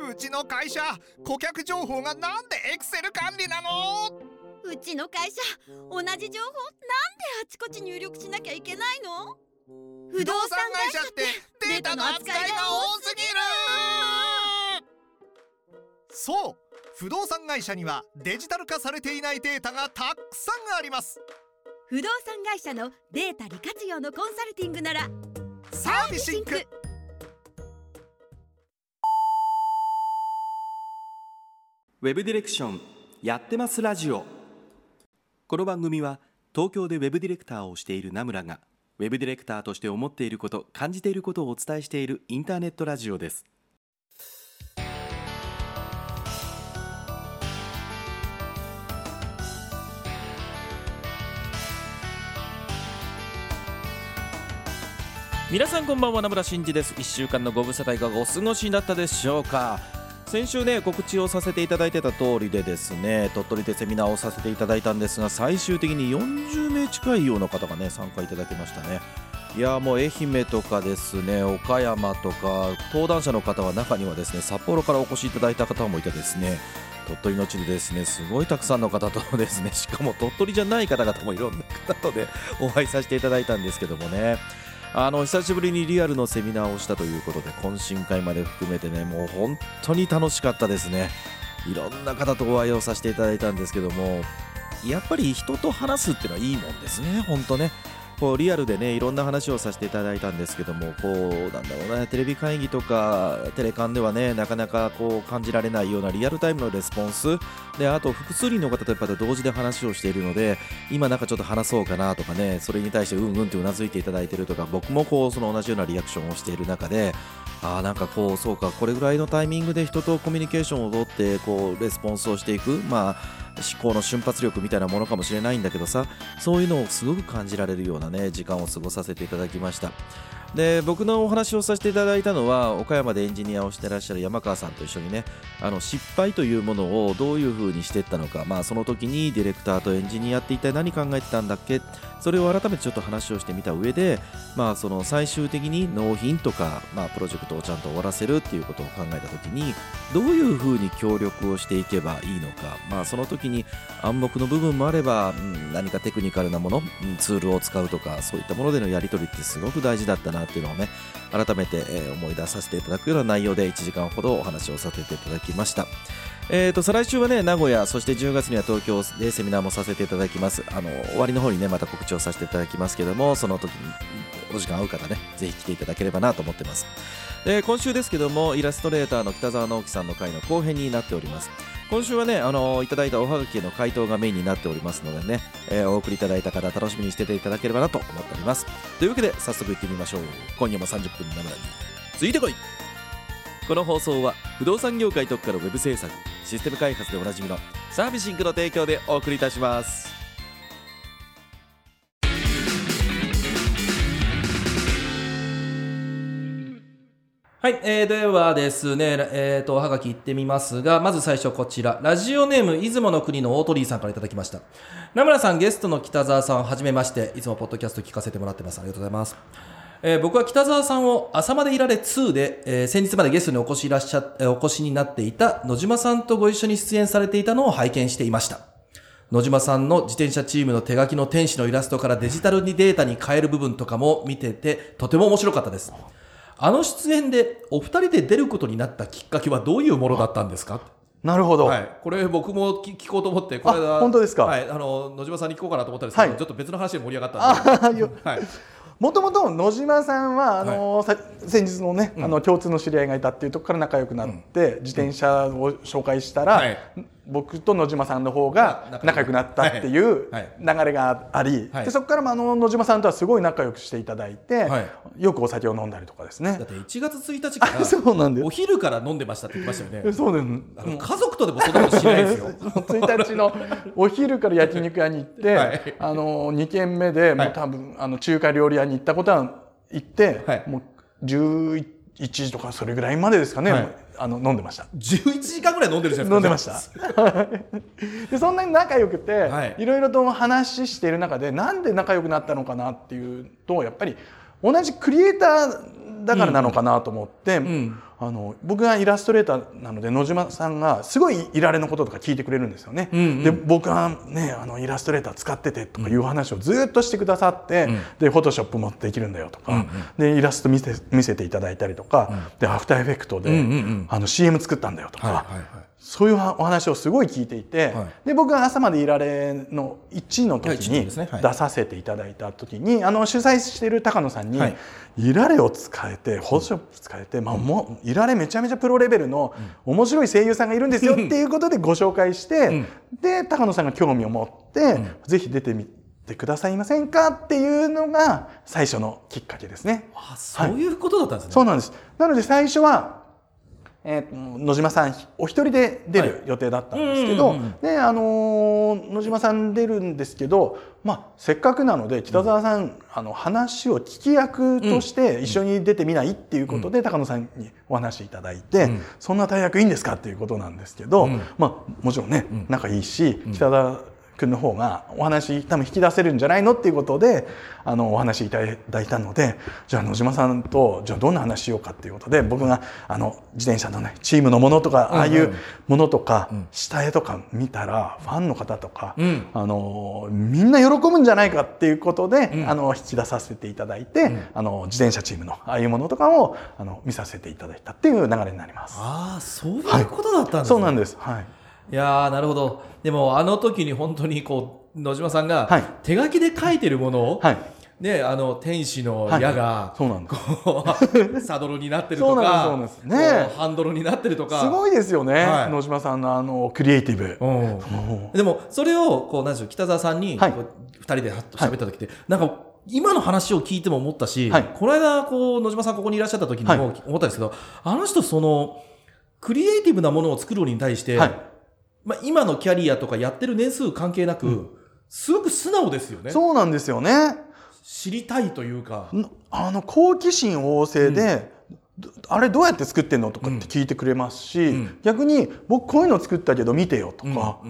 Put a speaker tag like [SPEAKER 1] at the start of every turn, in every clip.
[SPEAKER 1] うちの会社顧客情報がなんでエクセル管理なの？
[SPEAKER 2] うちの会社同じ情報なんであちこち入力しなきゃいけないの？不動産会社ってデータの扱いが多すぎる。
[SPEAKER 1] そう、不動産会社にはデジタル化されていないデータがたくさんあります。
[SPEAKER 2] 不動産会社のデータ利活用のコンサルティングなら
[SPEAKER 1] サービシンク。
[SPEAKER 3] ウェブディレクションやってますラジオ。この番組は東京でウェブディレクターをしている名村がウェブディレクターとして思っていること、感じていることをお伝えしているインターネットラジオです。皆さんこんばんは、名村真司です。1週間のご無沙汰いかがお過ごしになったでしょうか。先週ね、告知をさせていただいてた通りでですね、鳥取でセミナーをさせていただいたんですが、最終的に40名近いような方がね参加いただきましたね。いやもう愛媛とかですね、岡山とか登壇者の方は中にはですね、札幌からお越しいただいた方もいてですね、鳥取の地でですね、すごいたくさんの方とですね、しかも鳥取じゃない方々もいろんな方とでお会いさせていただいたんですけどもね、久しぶりにリアルのセミナーをしたということで、懇親会まで含めてね、もう本当に楽しかったですね。いろんな方とお会いをさせていただいたんですけども、やっぱり人と話すっていうのはいいもんですね。本当ね、こうリアルでね、いろんな話をさせていただいたんですけども、こうなんだろうね、テレビ会議とかテレカンではね、なかなかこう感じられないようなリアルタイムのレスポンスで、あと複数人の方とやっぱり同時で話をしているので、今なんかちょっと話そうかなとかね、それに対してうんうんってうなずいていただいているとか、僕もこうその同じようなリアクションをしている中で、なんかこう、そうか、これぐらいのタイミングで人とコミュニケーションを取ってこうレスポンスをしていく、思考の瞬発力みたいなものかもしれないんだけどさ、そういうのをすごく感じられるようなね時間を過ごさせていただきました。で、僕のお話をさせていただいたのは、岡山でエンジニアをしてらっしゃる山川さんと一緒にね、失敗というものをどういう風にしていったのか、その時にディレクターとエンジニアって一体何考えてたんだっけ、それを改めてちょっと話をしてみた上で、その最終的に納品とか、プロジェクトをちゃんと終わらせるっていうことを考えた時に、どういう風に協力をしていけばいいのか、その時に暗黙の部分もあれば、何かテクニカルなもの、ツールを使うとか、そういったものでのやり取りってすごく大事だったなっていうのをね、改めて思い出させていただくような内容で1時間ほどお話をさせていただきました。再来週はね、名古屋、そして10月には東京でセミナーもさせていただきます。終わりの方にねまた告知をさせていただきますけども、その時にお時間合う方ね、ぜひ来ていただければなと思ってます。今週ですけども、イラストレーターの北澤直樹さんの回の後編になっております。今週はね、いただいたおはがきへの回答がメインになっておりますのでね、お送りいただいた方楽しみにしてていただければなと思っております。というわけで早速行ってみましょう。今夜も30分生についてこい。この放送は不動産業界特化のウェブ制作、システム開発でおなじみのサービシンクの提供でお送りいたします。はい、ではですね、おはがき行ってみますが、まず最初こちら、ラジオネーム出雲の国の大鳥居さんからいただきました。名村さん、ゲストの北澤さん、はじめまして。いつもポッドキャスト聞かせてもらってます。ありがとうございます。僕は北澤さんを朝までいられ2で、先日までゲストにお越しになっていた野島さんとご一緒に出演されていたのを拝見していました。野島さんの自転車チームの手書きの天使のイラストからデジタルにデータに変える部分とかも見ててとても面白かったです。出演でお二人で出ることになったきっかけはどういうものだったんですか？
[SPEAKER 4] なるほど、
[SPEAKER 3] はい、これ僕も聞こうと思って、これ
[SPEAKER 4] 本当ですか？
[SPEAKER 3] はい、野島さんに聞こうかなと思ったんですけど、ちょっと別の話で盛り上がったんで、
[SPEAKER 4] もともと野島さんは先日のね、共通の知り合いがいたっていうところから仲良くなって、自転車を紹介したら、僕と野島さんの方が仲良くなったっていう流れがあり、でそこからも野島さんとはすごい仲良くしていただいて、よくお酒を飲んだりとかですね。
[SPEAKER 3] だって1月1日から
[SPEAKER 4] そうなんです、
[SPEAKER 3] お昼から飲んでましたって言ってましたよね。
[SPEAKER 4] そうです。
[SPEAKER 3] 家族とでもそんなことしないですよ。
[SPEAKER 4] 1日のお昼から焼肉屋に行って、2軒目でもう多分中華料理屋に行ったことは行って、もう11時とかそれぐらいまでですかね、飲んでました。
[SPEAKER 3] 11時間ぐらい飲んでるじゃないですか。
[SPEAKER 4] 飲んでましたでそんなに仲良くて、いろいろと話している中で、なんで仲良くなったのかなっていうと、やっぱり同じクリエイターだからなのかなと思って、 僕がイラストレーターなので野島さんがすごいいられのこととか聞いてくれるんですよね。で僕がねイラストレーター使っててとかいう話をずっとしてくださって、でフォトショップもできるんだよとか、でイラスト見せていただいたりとか、でアフターエフェクトで、CM 作ったんだよとか、そういうお話をすごい聞いていて、で僕が朝までいられの1位の時に出させていただいた時に主催している高野さんに、いられを使えてフォトショップ使えて、もういられめちゃめちゃプロレベルの面白い声優さんがいるんですよっていうことでご紹介して、で高野さんが興味を持って、ぜひ出てみてくださいませんかっていうのが最初のきっかけですね。
[SPEAKER 3] そういうことだったんですね。
[SPEAKER 4] そうなんです。なので最初は野島さんお一人で出る予定だったんですけど、で野島さん出るんですけど、せっかくなので北澤さん、話を聞き役として一緒に出てみないっていうことで、高野さんにお話いただいて、そんな大役いいんですかっていうことなんですけど、もちろんね仲いいし、北澤君の方がお話多分引き出せるんじゃないのっていうことでお話いただいたので、じゃあ野島さんとじゃあどんな話しようかっていうことで、僕が自転車のねチームのものとかああいうものとか下絵とか見たらファンの方とかみんな喜ぶんじゃないかっていうことで引き出させていただいて、自転車チームのああいうものとかを見させていただいたっていう流れになります。
[SPEAKER 3] そういうことだったんですね。
[SPEAKER 4] そうなんです。
[SPEAKER 3] いやなるほど。でも時に本当に野島さんが手書きで書いてるものを、ね、天使の矢がサドルになってるとか、ハンドルになってるとか、
[SPEAKER 4] すごいですよね、野島さんのクリエイティブ。
[SPEAKER 3] でもそれを何でしょう、北澤さんに2人でハッと喋った時って、なんか今の話を聞いても思ったし、この間野島さんここにいらっしゃった時にも思ったんですけど、あの人クリエイティブなものを作るに対して、今のキャリアとかやってる年数関係なく、すごく素直ですよね。
[SPEAKER 4] そうなんですよね。
[SPEAKER 3] 知りたいというか、
[SPEAKER 4] 好奇心旺盛で、あれどうやって作ってんのとかって聞いてくれますし、逆に僕こういうの作ったけど見てよとか、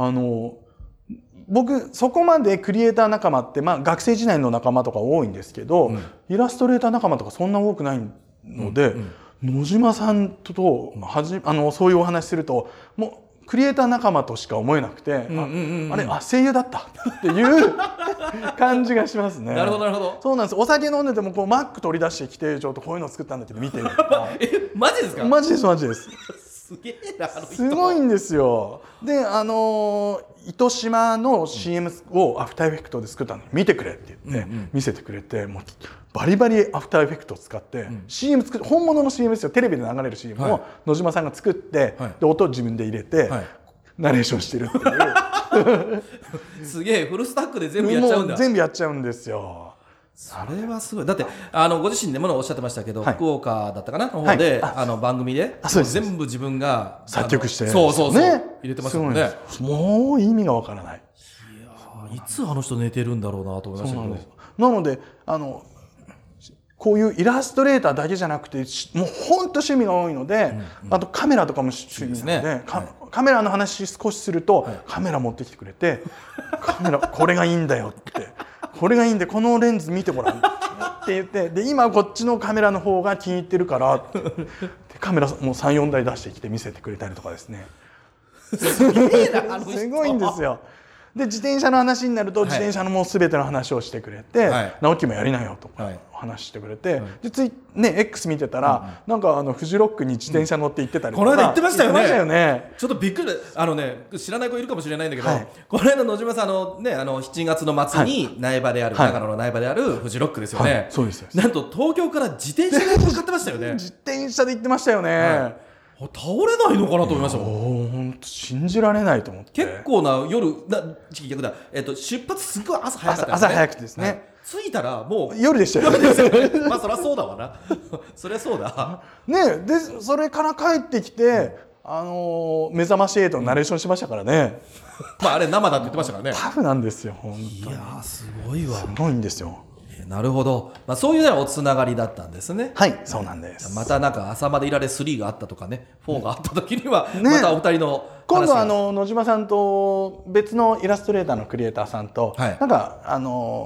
[SPEAKER 4] 僕そこまでクリエイター仲間って、学生時代の仲間とか多いんですけど、イラストレーター仲間とかそんな多くないので、野島さんとそういうお話するともうクリエイター仲間としか思えなくて、あれ声優だったっていう感じがしますね。
[SPEAKER 3] なるほどなるほど。
[SPEAKER 4] そうなんです。お酒飲んでてもマック取り出してきて、ちょっとこういうの作ったんだけど見てよとか
[SPEAKER 3] マジですか？
[SPEAKER 4] マジですマジです。
[SPEAKER 3] すげえな、
[SPEAKER 4] すごいんですよ。で糸島の CM をアフターエフェクトで作ったのに見てくれって言って見せてくれて、もうバリバリアフターエフェクトを使って CM 作って、本物の CM ですよ、テレビで流れる CM を野島さんが作って、で音を自分で入れてナレーションしてるっていう
[SPEAKER 3] すげえフルスタックで全部やっちゃうんだ。
[SPEAKER 4] 全部やっちゃうんですよ。
[SPEAKER 3] それはすごい。だってご自身でもおっしゃってましたけど、福岡だったかなの方で番組で全部自分が
[SPEAKER 4] 作曲して
[SPEAKER 3] そう入れてますもんね。
[SPEAKER 4] もう意味がわからない。
[SPEAKER 3] いつあの人寝てるんだろうなと思いましたけど。
[SPEAKER 4] なのでこういうイラストレーターだけじゃなくて、もう本当趣味が多いので、あとカメラとかも趣味なので、カメラの話少しするとカメラ持ってきてくれて、カメラこれがいいんだよって、これがいいんでこのレンズ見てごらんって言って、で今こっちのカメラの方が気に入ってるからってカメラもう 3,4 台出してきて見せてくれたりとかですね。
[SPEAKER 3] す
[SPEAKER 4] ごいんですよ。で自転車の話になると、自転車のもう全ての話をしてくれて、直樹もやりなよとか話してくれて、でX 見てたら、なんかフジロックに自転車乗って行ってたりとか、
[SPEAKER 3] この間言ってましたよ
[SPEAKER 4] ね。
[SPEAKER 3] ちょっとびっくり知らない子いるかもしれないんだけど、この間野島さん7月の末に苗場である、長野の苗場であるフジロックですよね。
[SPEAKER 4] そうです。
[SPEAKER 3] なんと東京から自転車で向かってましたよね。
[SPEAKER 4] 自転車で行ってましたよね。
[SPEAKER 3] 倒れないのかなと思いましたもん。
[SPEAKER 4] 本当信じられないと思って。
[SPEAKER 3] 結構な夜逆だ、出発すごい朝早かったですね。
[SPEAKER 4] 朝早くてですね。
[SPEAKER 3] 着いたらもう
[SPEAKER 4] 夜でしたよね。
[SPEAKER 3] そりゃそうだわな。そりゃそうだ
[SPEAKER 4] ね。でそれから帰ってきて、目覚まし8のナレーションしましたからね。
[SPEAKER 3] あれ生だって言ってましたからね。
[SPEAKER 4] タフなんですよ本当に。
[SPEAKER 3] いやすごいわ。
[SPEAKER 4] すごいんですよ。
[SPEAKER 3] なるほど。そういうおつながりだったんですね。
[SPEAKER 4] はい、そうなんです。
[SPEAKER 3] またなんか朝までいられ3があったとかね、4があった時にはまたお二人の
[SPEAKER 4] 今度野島さんと別のイラストレーターのクリエイターさんと、なんか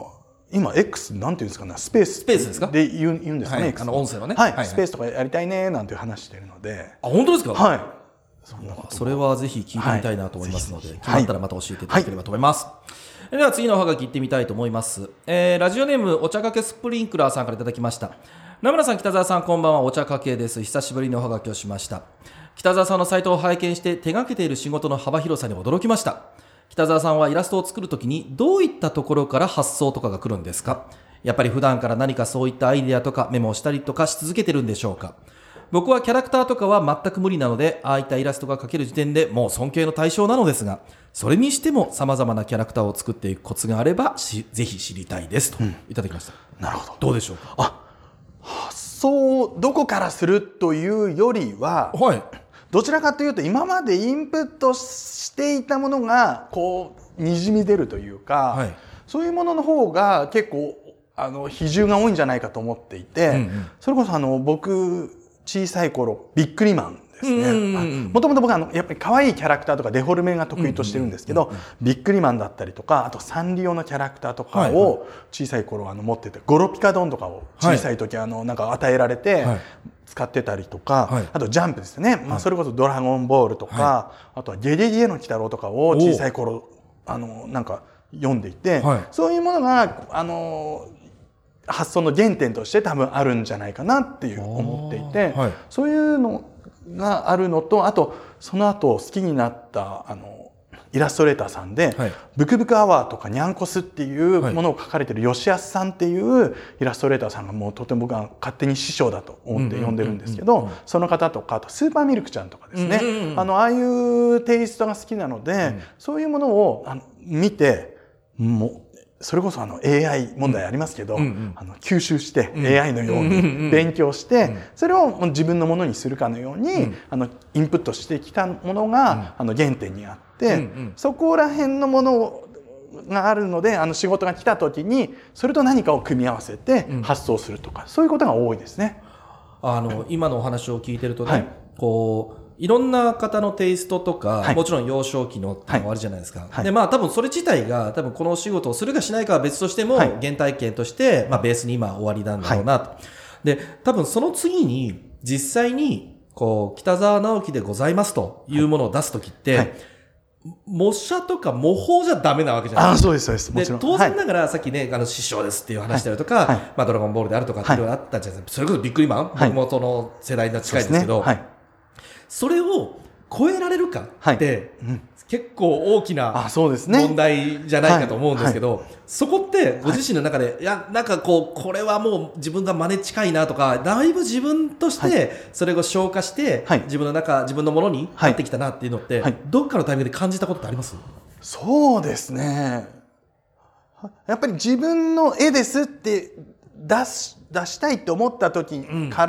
[SPEAKER 4] 今 X なんていうんですかね、スペース
[SPEAKER 3] ですか
[SPEAKER 4] で言うんですかね、
[SPEAKER 3] はい、
[SPEAKER 4] X
[SPEAKER 3] 音声のね、
[SPEAKER 4] はい、スペースとかやりたいねなんていう話してるので。
[SPEAKER 3] 本当ですか？
[SPEAKER 4] はい、
[SPEAKER 3] それはぜひ聞いてみたいなと思いますので、
[SPEAKER 4] はい、
[SPEAKER 3] 決まったらまた教えていただければと思います。では次のおはがき行ってみたいと思います。ラジオネームお茶かけスプリンクラーさんからいただきました。名村さん、北澤さん、こんばんは。お茶かけです。久しぶりにおはがきをしました。北澤さんのサイトを拝見して手掛けている仕事の幅広さに驚きました。北澤さんはイラストを作るときにどういったところから発想とかが来るんですか？やっぱり普段から何かそういったアイデアとかメモをしたりとかし続けてるんでしょうか？僕はキャラクターとかは全く無理なので、ああいったイラストが描ける時点でもう尊敬の対象なのですが、それにしても様々なキャラクターを作っていくコツがあればぜひ知りたいですといただきました。
[SPEAKER 4] なるほど。
[SPEAKER 3] どうでしょうか？
[SPEAKER 4] 発想どこからするというよりは、
[SPEAKER 3] はい、
[SPEAKER 4] どちらかというと今までインプットしていたものがこうにじみ出るというか、はい、そういうものの方が結構比重が多いんじゃないかと思っていて、それこそ僕小さい頃ビックリマンですね。もともと僕はやっぱり可愛いキャラクターとかデフォルメが得意としてるんですけど、ビックリマンだったりとか、あとサンリオのキャラクターとかを小さい頃持ってて、ゴロピカドンとかを小さい時なんか与えられて使ってたりとか、あとジャンプですね、それこそドラゴンボールとか、あとはゲゲゲの鬼太郎とかを小さい頃なんか読んでいて、そういうものが発想の原点として多分あるんじゃないかなっていう思っていて、そういうのがあるのと、あとその後好きになったイラストレーターさんで、ブクブクアワーとかニャンコスっていうものを描かれてる吉安さんっていうイラストレーターさんがもうとても僕は勝手に師匠だと思って呼んでるんですけど、その方とか、あとスーパーミルクちゃんとかですね、ああいうテイストが好きなので、そういうものを見て、もうそれこそAI 問題ありますけど、吸収して AI のように勉強して、それを自分のものにするかのようにインプットしてきたものが原点にあって、そこら辺のものがあるので仕事が来た時にそれと何かを組み合わせて発想するとか、そういうことが多いですね。
[SPEAKER 3] 今のお話を聞いてるとね、いろんな方のテイストとか、もちろん幼少期のあるじゃないですか。で、多分それ自体が多分このお仕事をするかしないかは別としても、原体験として、ベースに今終わりなんだろうなと。で、多分その次に実際に北澤直樹でございますというものを出すときって、模写とか模倣じゃダメなわけじゃないですか。
[SPEAKER 4] そうですそうです。もちろん。
[SPEAKER 3] 当然ながらさっきね、師匠ですっていう話であるとか、ドラゴンボールであるとかっていろいろあったじゃないですか。それこそビックリマン、僕もその世代に近いですけど、それを超えられるかって、結構大きな問題じゃないかと思うんですけど、そこってご自身の中で、なんかこれはもう自分が真似近いなとか、だいぶ自分としてそれを消化して、自分のものになってきたなっていうのって、どっかのタイミングで感じたことってあります？
[SPEAKER 4] そうですね。やっぱり自分の絵ですって出したいって思った時から、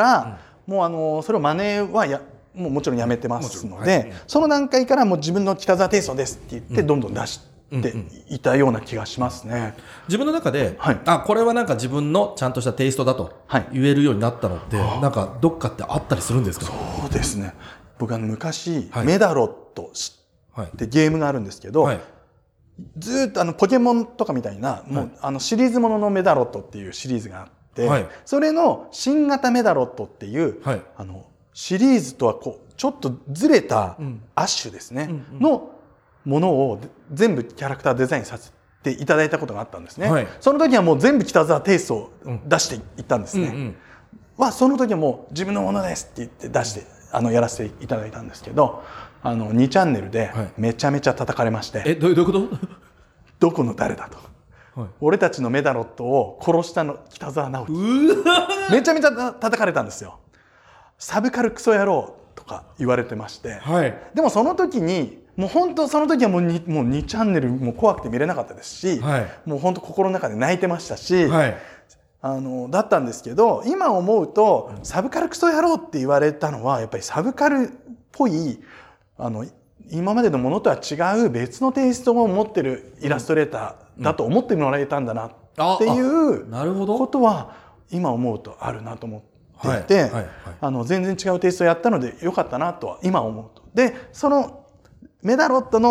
[SPEAKER 4] もうそれを真似はもちろんやめてますので、その段階からもう自分の北澤テイストですって言ってどんどん出していたような気がしますね。
[SPEAKER 3] 自分の中で、これはなんか自分のちゃんとしたテイストだと言えるようになったのって、なんかどっかってあったりするんですか？
[SPEAKER 4] そうですね。僕昔、メダロットってゲームがあるんですけど、ずっとポケモンとかみたいな、もうシリーズもののメダロットっていうシリーズがあって、それの新型メダロットっていう、シリーズとはちょっとずれたアッシュですね、のものを全部キャラクターデザインさせていただいたことがあったんですね。その時はもう全部北澤テイストを出していったんですね。その時はもう自分のものですって言って出してやらせていただいたんですけど、2チャンネルでめちゃめちゃ叩かれまして、
[SPEAKER 3] どういうこと？
[SPEAKER 4] どこの誰だと。俺たちのメダロットを殺したの北澤直樹。めちゃめちゃ叩かれたんですよ。サブカルクソ野郎とか言われてまして、でもその時にもう本当その時はもう 2チャンネルも怖くて見れなかったですし、もう本当心の中で泣いてましたし、だったんですけど、今思うとサブカルクソ野郎って言われたのはやっぱりサブカルっぽい今までのものとは違う別のテイストを持ってるイラストレーターだと思ってもらえたんだなっていうことは今思うとあるなと思っていて、全然違うテイストをやったのでよかったなとは今思うと。でそのメダロットの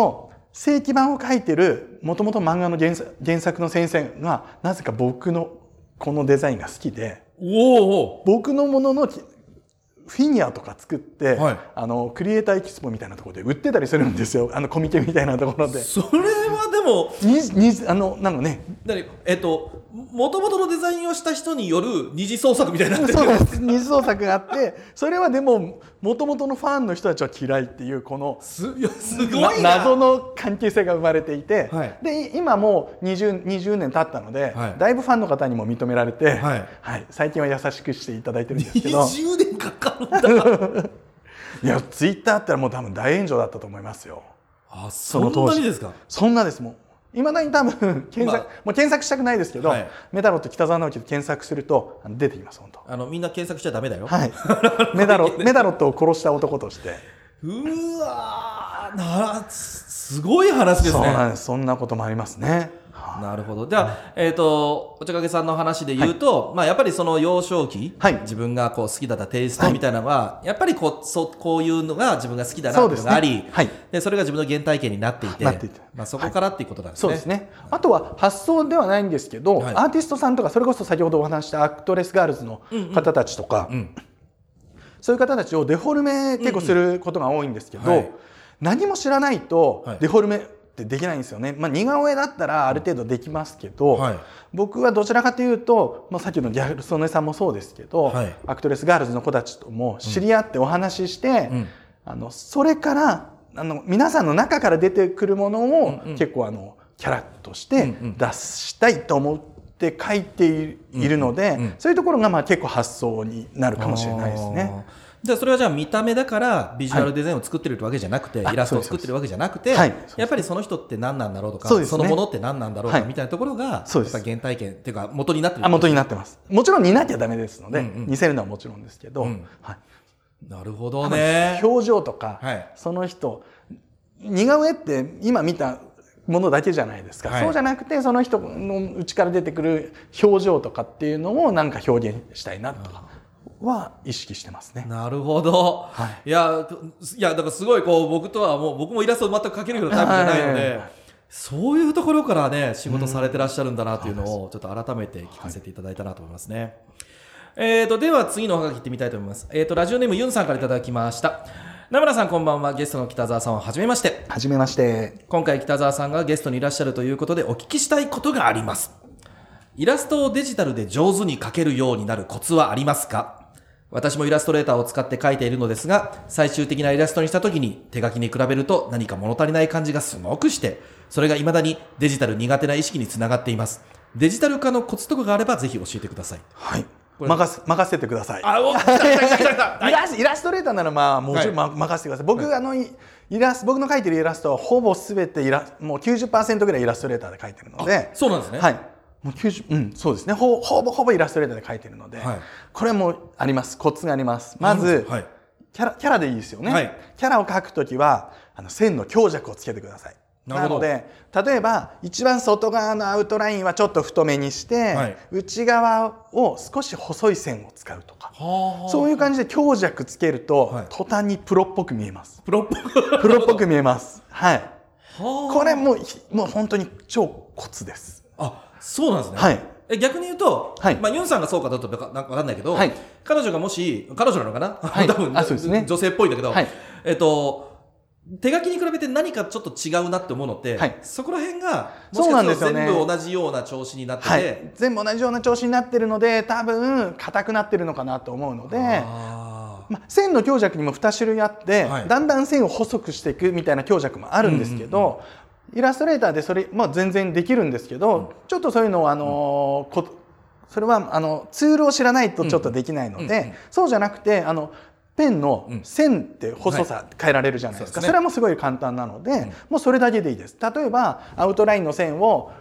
[SPEAKER 4] 正規版を書いてるもともと漫画の原作の先生がなぜか僕のこのデザインが好きで、僕のもののフィギュアとか作って、クリエイターエキスポみたいなところで売ってたりするんですよ。コミケみたいなところで。
[SPEAKER 3] それはでも
[SPEAKER 4] なのね。
[SPEAKER 3] もともとのデザインをした人による二次創作みたいになってる。
[SPEAKER 4] そうです。二次創作があって、それはでももともとのファンの人たちは嫌いっていうこの
[SPEAKER 3] すごい
[SPEAKER 4] 謎の関係性が生まれていて、で今もう20年経ったので、だいぶファンの方にも認められて、最近は優しくしていただいてるんですけど。
[SPEAKER 3] 20年かかるんだ。
[SPEAKER 4] いや、ツイッターあったらもう多分大炎上だったと思いますよ。
[SPEAKER 3] そんなにですか？
[SPEAKER 4] そんなです。もういまだに多分もう検索したくないですけど、メダロット北澤直樹で検索すると出てきます。本当。み
[SPEAKER 3] んな検索しちゃダメだよ。
[SPEAKER 4] メダロットを殺した男として。
[SPEAKER 3] うわすごい話ですね。
[SPEAKER 4] そうなんです。そんなこともありますね。
[SPEAKER 3] なるほど。じゃあ、お茶かけさんの話で言うと、やっぱりその幼少期、自分が好きだったテイストみたいなのは、やっぱりこういうのが自分が好きだなっていうのがあり、でそれが自分の原体験になっていて、そこからっていうことなんですね。
[SPEAKER 4] そうですね。あとは発想ではないんですけど、アーティストさんとか、それこそ先ほどお話したアクトレスガールズの方たちとか、そういう方たちをデフォルメ結構することが多いんですけど、何も知らないとデフォルメできないんですよね。似顔絵だったらある程度できますけど、僕はどちらかというと、さっきのギャル曽根さんもそうですけど、アクトレスガールズの子たちとも知り合ってお話しして、それから皆さんの中から出てくるものを結構キャラとして出したいと思って書いているので、そういうところが結構発想になるかもしれないですね。
[SPEAKER 3] じゃあそれはじゃあ見た目だからビジュアルデザインを作ってるわけじゃなくて、イラストを作ってるわけじゃなくて、やっぱりその人って何なんだろうとか、そのものって何なんだろうかみたいなところがやっぱ原体験っていうか元になってる。
[SPEAKER 4] 元になってます。もちろん似なきゃダメですので、似せるのはもちろんですけど、
[SPEAKER 3] なるほどね。
[SPEAKER 4] 表情とか、その人似顔絵って今見たものだけじゃないですか。そうじゃなくて、その人の内から出てくる表情とかっていうのをなんか表現したいなとかは意識してますね。
[SPEAKER 3] なるほど。いやだからすごい僕とは僕もイラストを全く描けるようなタイプじゃないので、そういうところからね仕事されてらっしゃるんだなというのをちょっと改めて聞かせていただいたなと思いますね。では次のおはがきいってみたいと思います。ラジオネームユンさんからいただきました。名村さんこんばんは。ゲストの北澤さんははじめまして。
[SPEAKER 4] はじめまして。
[SPEAKER 3] 今回北澤さんがゲストにいらっしゃるということでお聞きしたいことがあります。イラストをデジタルで上手に描けるようになるコツはありますか？私もイラストレーターを使って描いているのですが、最終的なイラストにした時に手書きに比べると何か物足りない感じがすごくして、それが未だにデジタル苦手な意識につながっています。デジタル化のコツとかがあればぜひ教えてください。
[SPEAKER 4] 任せてください。イラストレーターならもちろん任せてください。僕僕の描いてるイラストはほぼ全てもう 90% ぐらいイラストレーターで描いてるので。
[SPEAKER 3] そうなんですね。
[SPEAKER 4] もうそうですね。ほぼイラストレーターで描いてるので、これもあります。コツがあります。まず、キャラでいいですよね。キャラを描くときは線の強弱をつけてください。なので例えば一番外側のアウトラインはちょっと太めにして、内側を少し細い線を使うとか、そういう感じで強弱つけると、途端にプロっぽく見えます。プロっぽく見えます。これもう本当に超コツです。
[SPEAKER 3] そうなんですね。逆に言うと、ユンさんがそうかどうか分かんないけど、彼女がもし彼女なのかな、多分女性っぽいんだけど、手書きに比べて何かちょっと違うなって思うのって、そこら辺がもしかしたら全部同じような調子になってて、
[SPEAKER 4] 全部同じような調子になってるので、多分硬くなってるのかなと思うので、線の強弱にも2種類あって、だんだん線を細くしていくみたいな強弱もあるんですけど、イラストレーターでそれ、全然できるんですけど、ちょっとそういうのをそれはツールを知らないとちょっとできないので、そうじゃなくてペンの線って細さ変えられるじゃないですか。それはもうすごい簡単なので、もうそれだけでいいです。例えばアウトラインの線を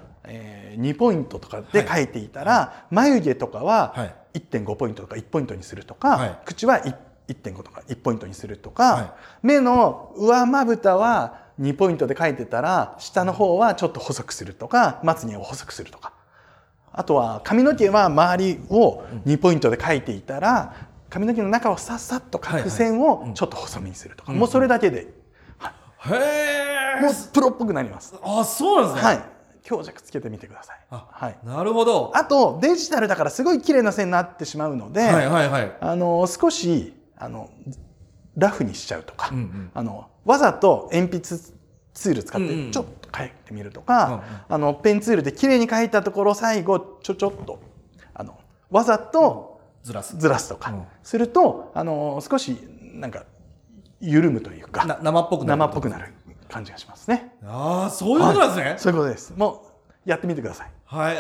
[SPEAKER 4] 2ポイントとかで描いていたら、眉毛とかは 1.5 ポイントとか1ポイントにするとか、口は 1.5 とか1ポイントにするとか、目の上まぶたは2ポイントで描いてたら下の方はちょっと細くするとか、まつげを細くするとか、あとは髪の毛は周りを2ポイントで描いていたら髪の毛の中をさっさっと描く線をちょっと細めにするとか、もうそれだけで。
[SPEAKER 3] へえ。
[SPEAKER 4] もうプロっぽくなります。
[SPEAKER 3] あ、そうなんですね。
[SPEAKER 4] はい。強弱つけてみてください。はい。
[SPEAKER 3] なるほど。
[SPEAKER 4] あとデジタルだからすごい綺麗な線になってしまうので、
[SPEAKER 3] はいはいはい。
[SPEAKER 4] 少しラフにしちゃうとか、わざと鉛筆ツール使ってちょっと書いてみるとか、ペンツールで綺麗に書いたところ最後ちょっとわざとずらすとかすると、少しなんか緩むというか
[SPEAKER 3] 生っぽくな
[SPEAKER 4] る感じがしますね。
[SPEAKER 3] ああ、そういうことなんですね。
[SPEAKER 4] そういうことです。もうやってみてください。
[SPEAKER 3] はい、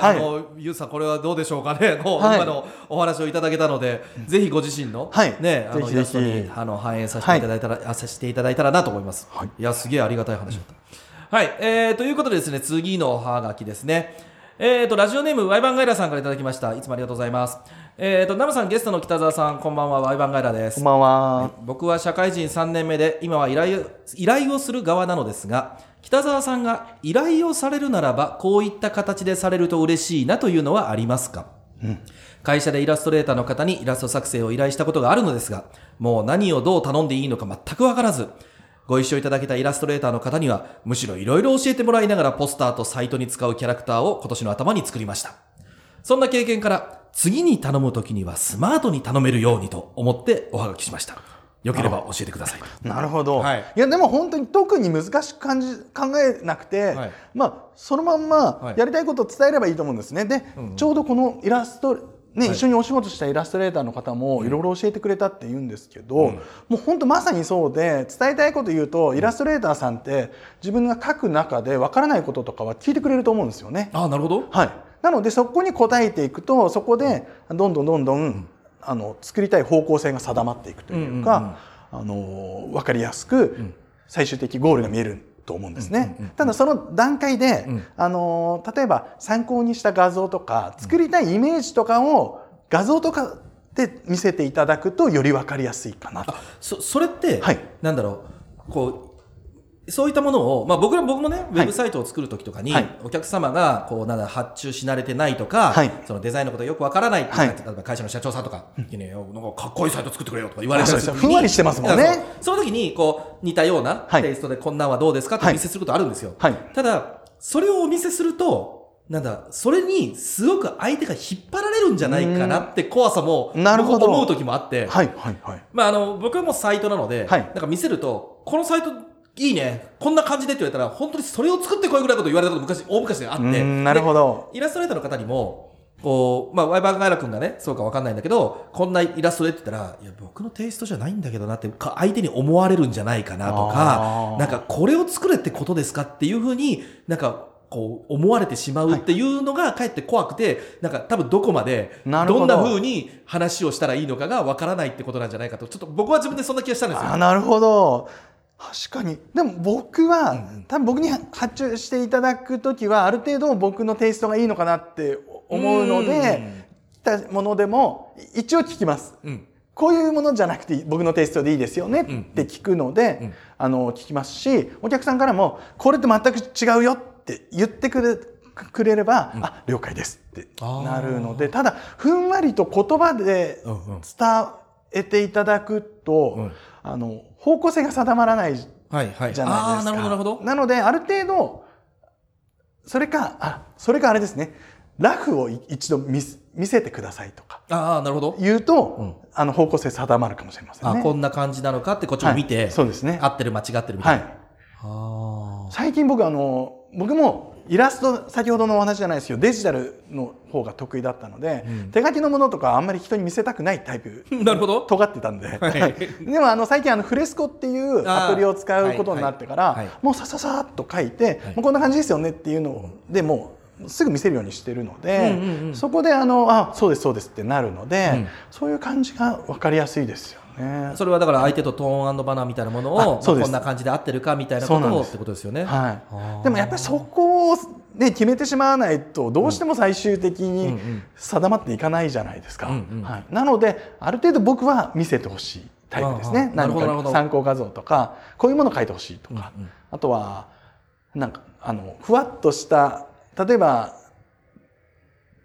[SPEAKER 3] ゆうさんこれはどうでしょうかね。今のお話をいただけたので、ぜひご自身のね、イラストに反映させていただいたらなと思います。いや、すげえありがたい話だった。はい、ということでですね、次のおはがきですね。ラジオネームワイバンガイラさんからいただきました。いつもありがとうございます。ナムさん、ゲストの北澤さん、こんばんは。ワイバンガイラです。
[SPEAKER 4] こんばんは。
[SPEAKER 3] 僕は社会人3年目で、今は依頼をする側なのですが、北澤さんが依頼をされるならばこういった形でされると嬉しいなというのはありますか？会社でイラストレーターの方にイラスト作成を依頼したことがあるのですが、もう何をどう頼んでいいのか全く分からず、ご一緒いただけたイラストレーターの方にはむしろいろいろ教えてもらいながらポスターとサイトに使うキャラクターを今年の頭に作りました。そんな経験から次に頼むときにはスマートに頼めるようにと思っておはがきしました。よければ教えてください。
[SPEAKER 4] なるほど。いやでも本当に特に難しく考えなくて、そのまんまやりたいことを伝えればいいと思うんですね。で、ちょうどこのイラスト一緒にお仕事したイラストレーターの方もいろいろ教えてくれたって言うんですけど、もう本当まさにそうで、伝えたいこと言うとイラストレーターさんって自分が描く中でわからないこととかは聞いてくれると思うんですよね。
[SPEAKER 3] なるほど。
[SPEAKER 4] はい。なのでそこに答えていくと、そこでどんどん作りたい方向性が定まっていくというか、分かりやすく最終的ゴールが見えると思うんですね。ただその段階で、例えば参考にした画像とか作りたいイメージとかを画像とかで見せていただくとより分かりやすいかなと。
[SPEAKER 3] それって、なんだろう、こうそういったものを、僕もね、ウェブサイトを作るときとかに、お客様が発注し慣れてないとか、そのデザインのことがよくわからないって、例えば会社の社長さんとか、なんかかっこいいサイト作ってくれよとか言われたりするときに、
[SPEAKER 4] ふんわりしてますもんね。
[SPEAKER 3] その時に似たようなテイストでこんなんはどうですかってお見せすることあるんですよ。ただそれをお見せすると、それにすごく相手が引っ張られるんじゃないかなって怖さも思う時もあって、僕はもうサイトなので、なんか見せると、このサイトいいね、こんな感じでって言われたら、本当にそれを作ってこいぐらいのこと言われたこと大昔であって、
[SPEAKER 4] なるほど。
[SPEAKER 3] イラストレーターの方にも、ワイバーガイラ君がね、そうか分かんないんだけど、こんなイラストでって言ったら、いや、僕のテイストじゃないんだけどなって、相手に思われるんじゃないかなとか、なんかこれを作れってことですかっていうふうに思われてしまうっていうのがかえって怖くて、なんか多分どこまでどんな風に話をしたらいいのかがわからないってことなんじゃないかと、ちょっと僕は自分でそんな気がしたんですよ。
[SPEAKER 4] なるほど。確かに。でも僕は、多分僕に発注していただくときはある程度僕のテイストがいいのかなって思うので、来たものでも一応聞きます。こういうものじゃなくて僕のテイストでいいですよねって聞くので、聞きますし、お客さんからもこれって全く違うよって言ってくれれば、了解ですってなるので、ただふんわりと言葉で伝えていただくと、方向性が定まらないじゃないですか。
[SPEAKER 3] なるほど。
[SPEAKER 4] なのである程度それかあれですね、ラフを一度見せてくださいとか
[SPEAKER 3] なるほど
[SPEAKER 4] 言うと、方向性定まるかもしれませんね。
[SPEAKER 3] こんな感じなのかってこっちを見て、
[SPEAKER 4] そうですね、
[SPEAKER 3] 合ってる間違ってるみたいな。
[SPEAKER 4] 最近僕もイラスト、先ほどのお話じゃないですけどデジタルの方が得意だったので、手書きのものとかあんまり人に見せたくないタイプ
[SPEAKER 3] なるほど
[SPEAKER 4] 尖ってたんで、でも最近フレスコっていうアプリを使うことになってから、もうさっと書いて、もうこんな感じですよねっていうのでもうすぐ見せるようにしてるので、そこでそうですってなるので、そういう感じが分かりやすいですよね。
[SPEAKER 3] それはだから相手とトーン&バナーみたいなものをこんな感じで合ってるかみたいなことをってことですよね。
[SPEAKER 4] でもやっぱりそこを決めてしまわないとどうしても最終的に定まっていかないじゃないですか。なのである程度僕は見せてほしいタイプですね。何か参考画像とかこういうものを書いてほしいとか、あとはなんかふわっとした、例えば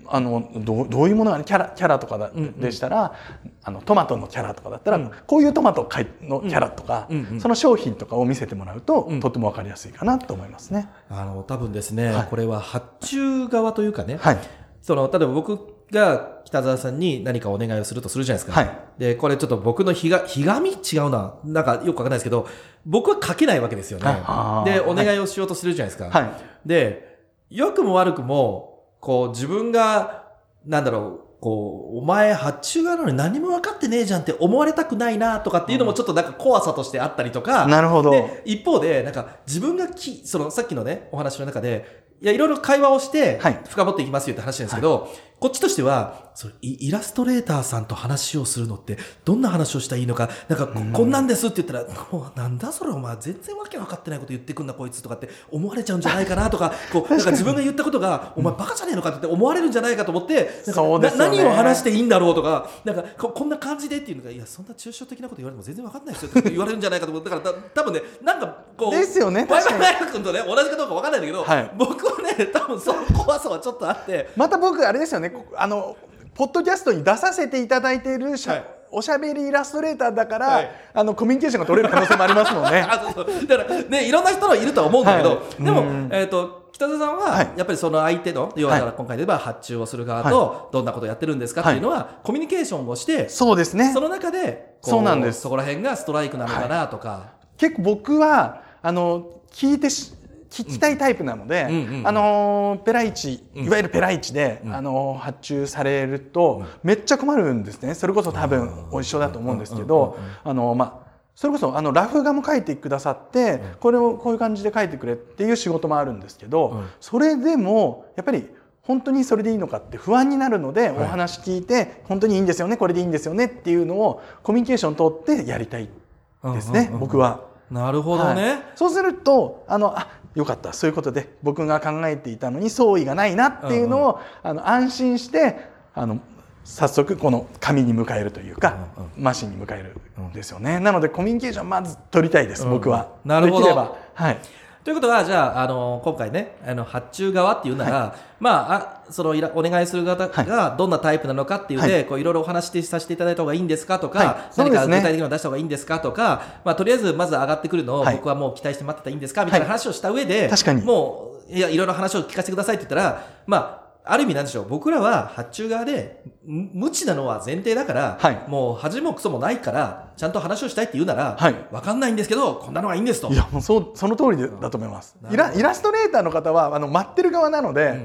[SPEAKER 4] どういうものが、ね、キャラとかでしたら、トマトのキャラとかだったら、こういうトマトのキャラとか、その商品とかを見せてもらうと、とても分かりやすいかなと思いますね。
[SPEAKER 3] 多分ですね、これは発注側というかね、
[SPEAKER 4] はい、
[SPEAKER 3] 例えば僕が北澤さんに何かお願いをするとするじゃないですか、はい、でこれちょっと僕のひがみ違うな、なんかよくわかんないですけど、僕は書けないわけですよね。でお願いをしようとするじゃないですか、はい、で良くも悪くもこう自分がお前発注側なのに何も分かってねえじゃんって思われたくないなとかっていうのもちょっとなんか怖さとしてあったりとか、
[SPEAKER 4] なるほど。
[SPEAKER 3] で一方でなんか自分がさっきのねお話の中でいろいろ会話をして深掘っていきますよって話なんですけど、こっちとしてはイラストレーターさんと話をするのってどんな話をしたらいいのか、なんかこんなんですって言ったら、なんだそれお前全然わけ分かってないこと言ってくんなこいつとかって思われちゃうんじゃないかなとか、なんか自分が言ったことがお前バカじゃねえのかって思われるんじゃないかと思って、何を話していいんだろうとか、なんかこんな感じでっていうのが、いやそんな抽象的なこと言われても全然分かんないですよって言われるんじゃないかと思って、だから多分ね、なんか
[SPEAKER 4] ですよね、
[SPEAKER 3] 確かに君とね同じかどうか分かんないんだけど、僕はね多分その怖さはちょっとあって、
[SPEAKER 4] また僕あれですよね、ポッドキャストに出させていただいているおしゃべりイラストレーターだから、コミュニケーションが取れる可能性もありますもんね。
[SPEAKER 3] だからね、いろんな人がいるとは思うんだけど、でも北澤さんはやっぱりその相手の、要は今回で言えば発注をする側とどんなことをやってるんですかっていうのはコミュニケーションをして、
[SPEAKER 4] そうですね、
[SPEAKER 3] その中で
[SPEAKER 4] そうなんです、
[SPEAKER 3] そこら辺がストライクなのかなとか、
[SPEAKER 4] 結構僕は聞きたいタイプなので、ペライチ、いわゆるペライチで、発注されるとめっちゃ困るんですね。それこそ多分一緒だと思うんですけど、それこそラフ画も描いてくださって、これをこういう感じで描いてくれっていう仕事もあるんですけど、それでもやっぱり本当にそれでいいのかって不安になるので、お話聞いて本当にいいんですよね、これでいいんですよねっていうのをコミュニケーション取ってやりたいですね、僕は。
[SPEAKER 3] なるほどね。
[SPEAKER 4] そうするとよかった、そういうことで僕が考えていたのに相違がないなっていうのを、安心して早速この紙に迎えるというか、マシンに迎えるんですよね。なのでコミュニケーションまず取りたいです、僕は。
[SPEAKER 3] なるほど。
[SPEAKER 4] できれば、はい。
[SPEAKER 3] ということは、じゃあ、今回ね、発注側っていうなら、そのお願いする方がどんなタイプなのかっていうので、いろいろお話しさせていただいた方がいいんですかとか、何か具体的なのを出した方がいいんですかとか、とりあえずまず上がってくるのを僕はもう期待して待ってたらいいんですかみたいな話をした上で、もう、いろいろ話を聞かせてくださいって言ったら、ある意味なんでしょう、僕らは発注側で無知なのは前提だから、もう恥もクソもないからちゃんと話をしたいって言うなら、分かんないんですけどこんなのはいいんですと。
[SPEAKER 4] いやもうその通りだと思います。イラストレーターの方は待ってる側なので、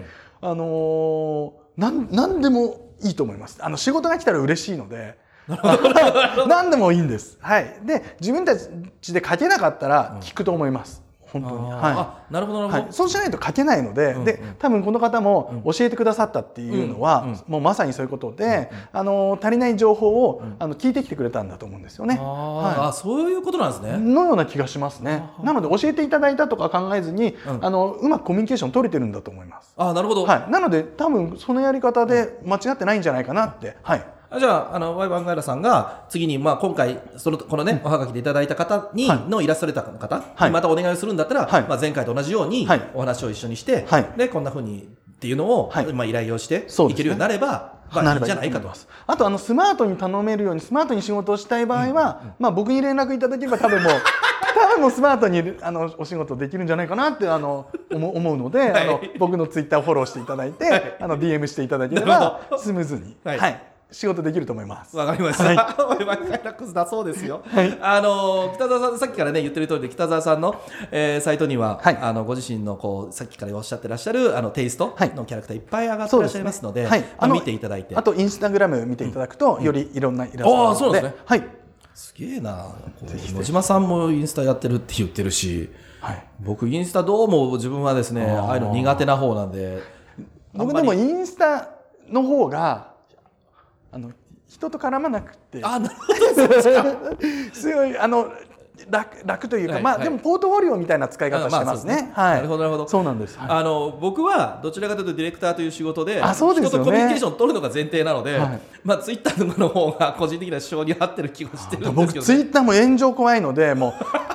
[SPEAKER 4] 何でもいいと思います。仕事が来たら嬉しいので何でもいいんです。はい。で自分たちで書けなかったら聞くと思います。本当に。
[SPEAKER 3] なるほどなるほど、
[SPEAKER 4] はい、そうしないと書けないので、で多分この方も教えてくださったっていうのは、もうまさにそういうことで、足りない情報を聞いてきてくれたんだと思うんですよね。
[SPEAKER 3] そういうことなんですね。
[SPEAKER 4] のような気がしますね。なので教えていただいたとか考えずに、うまくコミュニケーション取れてるんだと思います。
[SPEAKER 3] なるほど。
[SPEAKER 4] はい。なので多分そのやり方で間違ってないんじゃないかなって。はい。
[SPEAKER 3] じゃあ、ワイワンガイラさんが次に、今回このね、おはがきでいただいた方に、のイラストレーターの方にまたお願いをするんだったら、前回と同じようにお話を一緒にして、でこんな風にっていうのを、依頼をしていけるようになればいいんじゃないかと。
[SPEAKER 4] あとスマートに頼めるように、スマートに仕事をしたい場合は、僕に連絡いただければ多分もうスマートにお仕事できるんじゃないかなって思うので、僕のツイッターをフォローしていただいて、DM していただければスムーズに。仕事できると思います。
[SPEAKER 3] わかりました。ワイワイガイラクスだそうですよ。北澤さん、さっきからね言ってる通りで、北澤さんの、サイトには、ご自身のさっきからおっしゃってらっしゃるテイストのキャラクターいっぱい上がってらっしゃいますので、見ていただいて、
[SPEAKER 4] あとインスタグラム見ていただくと、よりいろんなイラスト
[SPEAKER 3] そうですね。すげえな。野島さんもインスタやってるって言ってるし、僕インスタどうも自分はですね、ああいうの苦手な方なんで。
[SPEAKER 4] 僕でもインスタの方が人と絡まなくてすごい楽というか、でもポートフォリオみたいな使い方してますね。
[SPEAKER 3] なるほどなるほど。
[SPEAKER 4] そうなんです。
[SPEAKER 3] 僕はどちらかというとディレクターという仕事で、
[SPEAKER 4] 人
[SPEAKER 3] とコミュニケーションを取るのが前提なので、ツイッターとかの方が個人的な性に合ってる気がしてるんですけど、
[SPEAKER 4] 僕ツイッターも炎上怖いので、も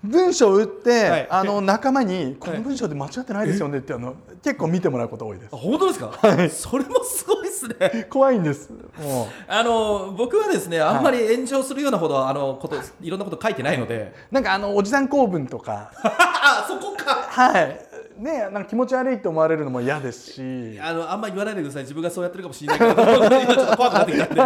[SPEAKER 4] 文章を打って、
[SPEAKER 3] はい
[SPEAKER 4] 仲間にこの文章で間違ってないですよねって結構見てもらうこと多いです。
[SPEAKER 3] 本当ですか？それもすごいですね。
[SPEAKER 4] 怖いんです。もう
[SPEAKER 3] 僕はですね、あんまり炎上するようなほどいろんなこと書いてないので、
[SPEAKER 4] なんかおじさん構文とか
[SPEAKER 3] あ、そこか。
[SPEAKER 4] はいね、なんか気持ち悪いと思われるのも嫌ですし、
[SPEAKER 3] あんまり言わないでください。自分がそうやってるかもしれないから今ちょっと怖くなってきたんで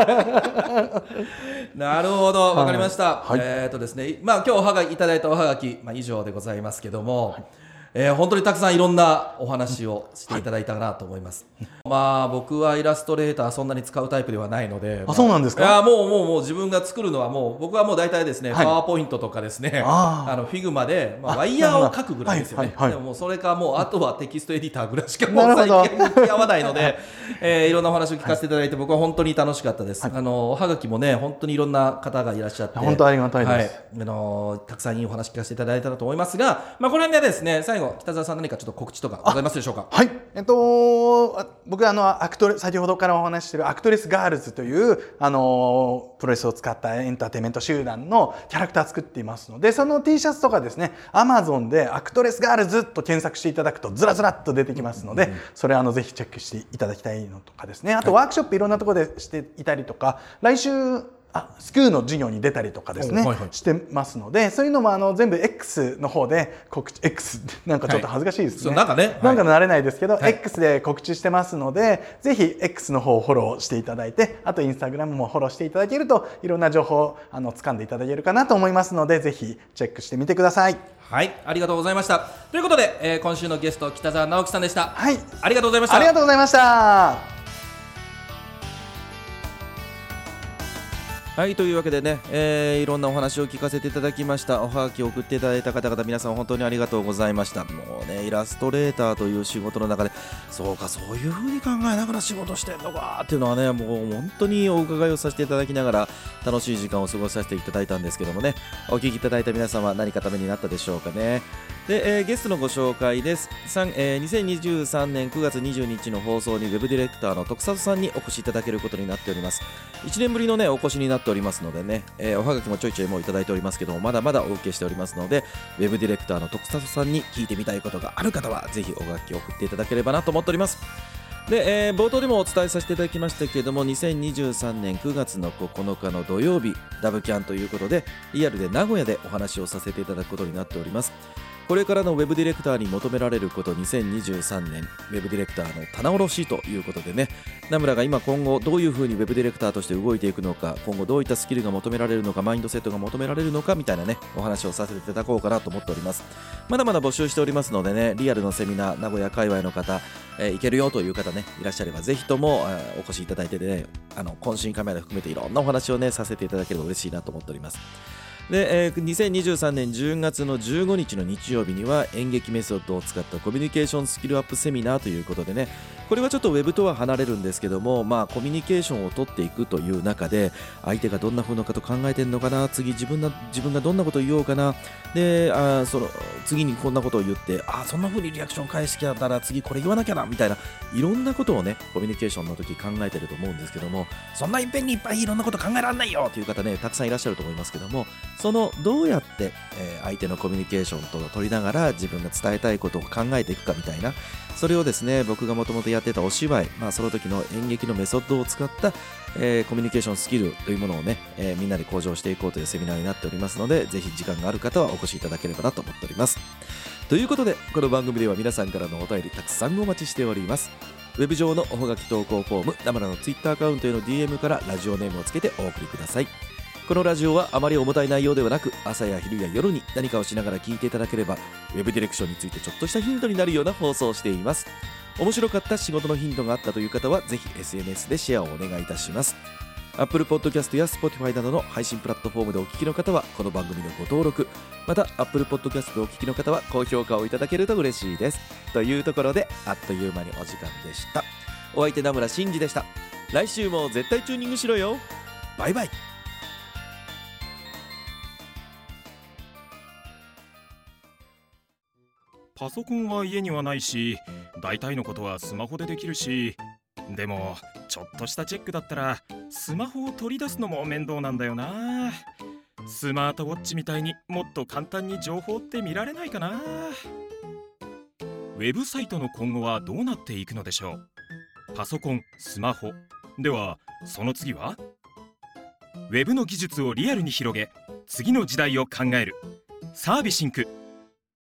[SPEAKER 3] なるほど、わかりました、
[SPEAKER 4] はい
[SPEAKER 3] ですね、今日おはがきいただいたおはがき、以上でございますけども、本当にたくさんいろんなお話をしていただいたなと思います、僕はイラストレーターそんなに使うタイプではないので、
[SPEAKER 4] そうなんですか？
[SPEAKER 3] いやもう自分が作るのは僕はもう大体ですね、
[SPEAKER 4] はい
[SPEAKER 3] パワーポイントとかですね、フ
[SPEAKER 4] あ
[SPEAKER 3] ィグマで、ワイヤーを描くぐらいですよね、
[SPEAKER 4] はい
[SPEAKER 3] でももうそれかもうあとはテキストエディターぐらいしかもう
[SPEAKER 4] なるほど
[SPEAKER 3] 最近向き合わないのでいろんなお話を聞かせていただいて、僕は本当に楽しかったです、おはがきもね本当にいろんな方がいらっしゃって、
[SPEAKER 4] 本当ありがたいです、
[SPEAKER 3] たくさんいいお話聞かせていただいたらと思いますが、これでですね、最後北澤さん何かちょっと告知とかございますでしょうか？
[SPEAKER 4] はい、僕先ほどからお話ししているアクトレスガールズというプロレスを使ったエンターテインメント集団のキャラクター作っていますので、その T シャツとかですね、 Amazon でアクトレスガールズと検索していただくとずらずらっと出てきますので、それぜひチェックしていただきたいのとかですね、あとワークショップいろんなところでしていたりとか、来週スクーの授業に出たりとかですね、してますので、そういうのも全部 X の方で告知、X ってなんかちょっと恥ずかしいですね、なんか慣れないですけど、X で告知してますので、ぜひ X の方をフォローしていただいて、あとインスタグラムもフォローしていただけるといろんな情報を掴んでいただけるかなと思いますので、ぜひチェックしてみてください。
[SPEAKER 3] はい、ありがとうございました。ということで、今週のゲスト北澤直樹さんでした。
[SPEAKER 4] はい、
[SPEAKER 3] ありがとうございました。
[SPEAKER 4] ありがとうございました。
[SPEAKER 3] はい、というわけでね、いろんなお話を聞かせていただきました。おはがきを送っていただいた方々、皆さん本当にありがとうございました。もうね、イラストレーターという仕事の中で、そうか、そういう風に考えながら仕事してんのかっていうのはね、もう本当にお伺いをさせていただきながら楽しい時間を過ごさせていただいたんですけどもね、お聞きいただいた皆様何かためになったでしょうかね。で、ゲストのご紹介です。2023年9月20日の放送にウェブディレクターの徳里さんにお越しいただけることになっております。1年ぶりのね、お越しになっておりますのでね、おはがきもちょいちょいもういただいておりますけども、まだまだお受けしておりますので、ウェブディレクターの徳里さんに聞いてみたいことがある方はぜひおはがきを送っていただければなと思っております。で、冒頭でもお伝えさせていただきましたけれども、2023年9月の9日の土曜日、ダブキャンということでリアルで名古屋でお話をさせていただくことになっております。これからのウェブディレクターに求められること、2023年ウェブディレクターの棚卸しということでね、名村が今後どういうふうにウェブディレクターとして動いていくのか、今後どういったスキルが求められるのか、マインドセットが求められるのかみたいなね、お話をさせていただこうかなと思っております。まだまだ募集しておりますのでね、リアルのセミナー、名古屋界隈の方、行けるよという方ね、いらっしゃればぜひとも、お越しいただいてね、懇親会まで含めていろんなお話をねさせていただければ嬉しいなと思っております。で、2023年10月の15日の日曜日には演劇メソッドを使ったコミュニケーションスキルアップセミナーということでね、これはちょっとウェブとは離れるんですけども、コミュニケーションを取っていくという中で、相手がどんな風のかと考えてるのかな、次自分がどんなことを言おうかな、で次にこんなことを言って、そんな風にリアクション返してきたら次これ言わなきゃなみたいな、いろんなことをねコミュニケーションの時考えてると思うんですけども、そんないっぺんにいっぱいいろんなこと考えられないよという方ねたくさんいらっしゃると思いますけども、そのどうやって、相手のコミュニケーションと取りながら自分が伝えたいことを考えていくかみたいな、それをですね、僕がもともとやってたお芝居、その時の演劇のメソッドを使った、コミュニケーションスキルというものをね、みんなで向上していこうというセミナーになっておりますので、ぜひ時間がある方はお越しいただければなと思っております。ということで、この番組では皆さんからのお便りたくさんお待ちしております。ウェブ上のおはがき投稿フォーム、ナムラのツイッターアカウントへの DM からラジオネームをつけてお送りください。このラジオはあまり重たい内容ではなく、朝や昼や夜に何かをしながら聞いていただければ、ウェブディレクションについてちょっとしたヒントになるような放送をしています。面白かった仕事のヒントがあったという方はぜひ SNS でシェアをお願いいたします。 Apple Podcast や Spotify などの配信プラットフォームでお聞きの方はこの番組のご登録、また Apple Podcast でお聞きの方は高評価をいただけると嬉しいです。というところで、あっという間にお時間でした。お相手名村真司でした。来週も絶対チューニングしろよ。バイバイ。
[SPEAKER 5] パソコンは家にはないし、大体のことはスマホでできるし、でもちょっとしたチェックだったらスマホを取り出すのも面倒なんだよな。 スマートウォッチみたいにもっと簡単に情報って見られないかな。ウェブサイトの今後はどうなっていくのでしょう。パソコン、スマホでは、その次はウェブの技術をリアルに広げ、次の時代を考えるサービシンク。